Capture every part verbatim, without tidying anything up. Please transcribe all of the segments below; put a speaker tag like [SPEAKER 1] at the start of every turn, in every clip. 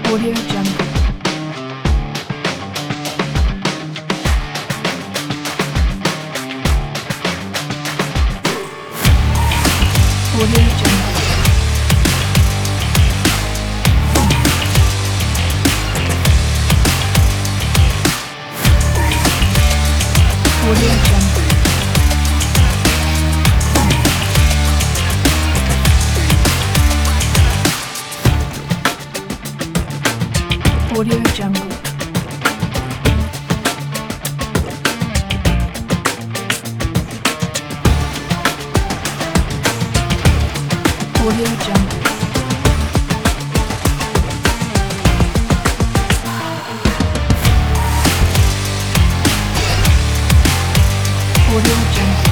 [SPEAKER 1] Audio Jungle. Audio Jungle. Audio Jungle. Audio Jungle. Audio Jungle. Audio Jungle.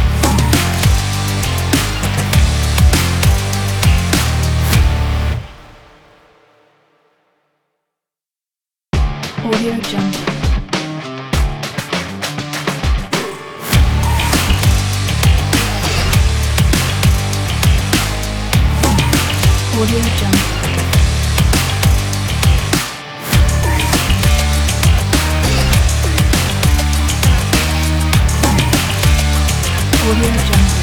[SPEAKER 1] Audio Jungle. Audio Jungle. Audio Jungle.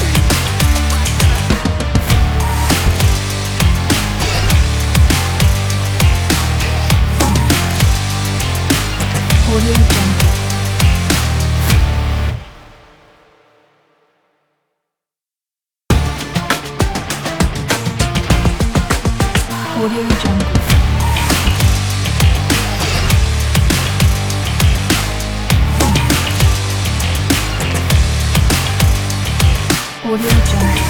[SPEAKER 1] Audio Jungle. Audio Jungle. Audio Jungle.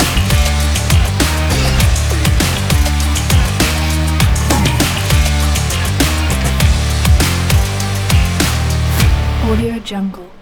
[SPEAKER 1] Audio Jungle.